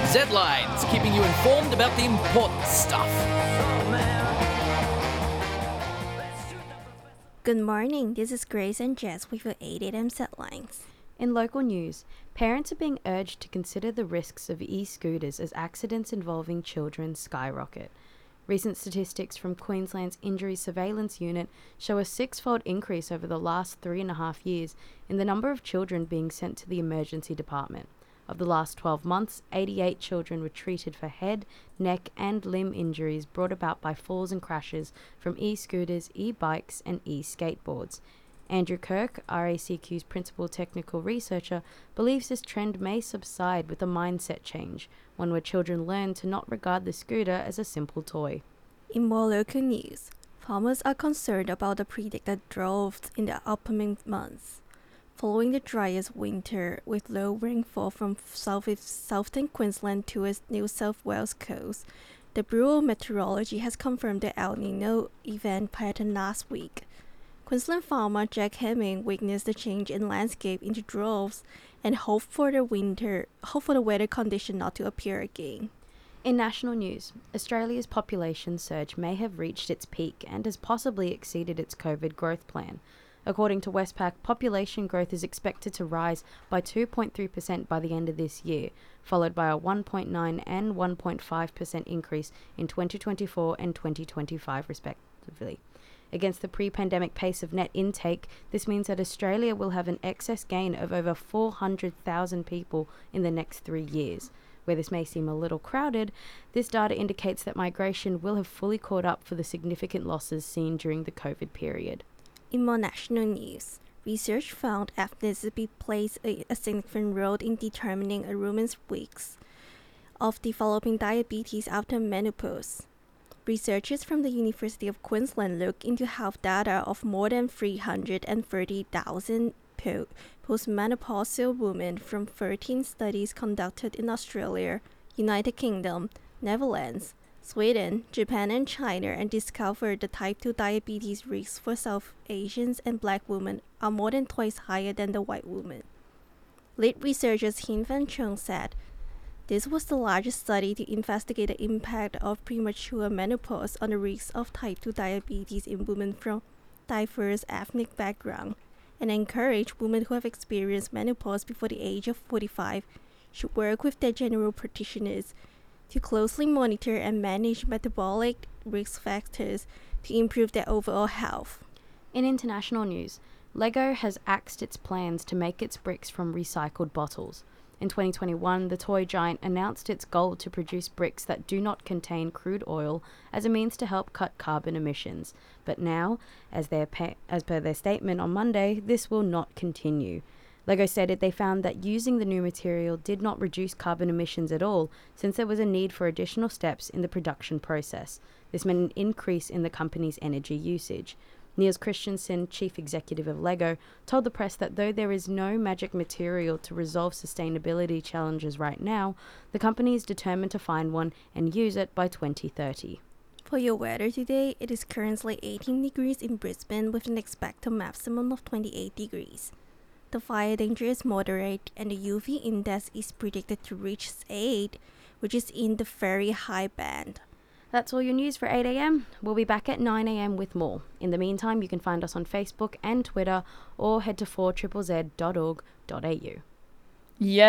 Z-Lines, keeping you informed about the important stuff. Good morning, this is Grace and Jess with your 8 a.m. Z-Lines. In local news, parents are being urged to consider the risks of e-scooters as accidents involving children skyrocket. Recent statistics from Queensland's Injury Surveillance Unit show a 6-fold increase over the last 3.5 years in the number of children being sent to the emergency department. Of the last 12 months, 88 children were treated for head, neck and limb injuries brought about by falls and crashes from e-scooters, e-bikes and e-skateboards. Andrew Kirk, RACQ's principal technical researcher, believes this trend may subside with a mindset change, one where children learn to not regard the scooter as a simple toy. In more local news, farmers are concerned about the predicted droughts in the upcoming months. Following the driest winter with low rainfall from southern Queensland to its New South Wales coast, the Bureau of Meteorology has confirmed the El Nino event pattern last week. Queensland farmer Jack Hemming witnessed the change in landscape into droughts and hoped for the weather condition not to appear again. In national news, Australia's population surge may have reached its peak and has possibly exceeded its COVID growth plan. According to Westpac, population growth is expected to rise by 2.3% by the end of this year, followed by a 1.9% and 1.5% increase in 2024 and 2025 respectively. Against the pre-pandemic pace of net intake, this means that Australia will have an excess gain of over 400,000 people in the next 3 years. Where this may seem a little crowded, this data indicates that migration will have fully caught up for the significant losses seen during the COVID period. In more national news, research found ethnicity plays a significant role in determining a woman's risk of developing diabetes after menopause. Researchers from the University of Queensland looked into health data of more than 330,000 postmenopausal women from 13 studies conducted in Australia, United Kingdom, Netherlands, Sweden, Japan and China, and discovered the type 2 diabetes risks for South Asians and black women are more than twice higher than the white women. Lead researchers Hin Van Chung said, this was the largest study to investigate the impact of premature menopause on the risks of type 2 diabetes in women from diverse ethnic backgrounds, and encouraged women who have experienced menopause before the age of 45 should work with their general practitioners to closely monitor and manage metabolic risk factors to improve their overall health. In international news, Lego has axed its plans to make its bricks from recycled bottles. In 2021, the toy giant announced its goal to produce bricks that do not contain crude oil as a means to help cut carbon emissions. But now, as per their statement on Monday, this will not continue. Lego stated they found that using the new material did not reduce carbon emissions at all, since there was a need for additional steps in the production process. This meant an increase in the company's energy usage. Niels Christensen, chief executive of Lego, told the press that though there is no magic material to resolve sustainability challenges right now, the company is determined to find one and use it by 2030. For your weather today, it is currently 18 degrees in Brisbane with an expected maximum of 28 degrees. The fire danger is moderate and the UV index is predicted to reach 8, which is in the very high band. That's all your news for 8 a.m. We'll be back at 9 a.m. with more. In the meantime, you can find us on Facebook and Twitter or head to 4ZZZ.org.au. Yeah.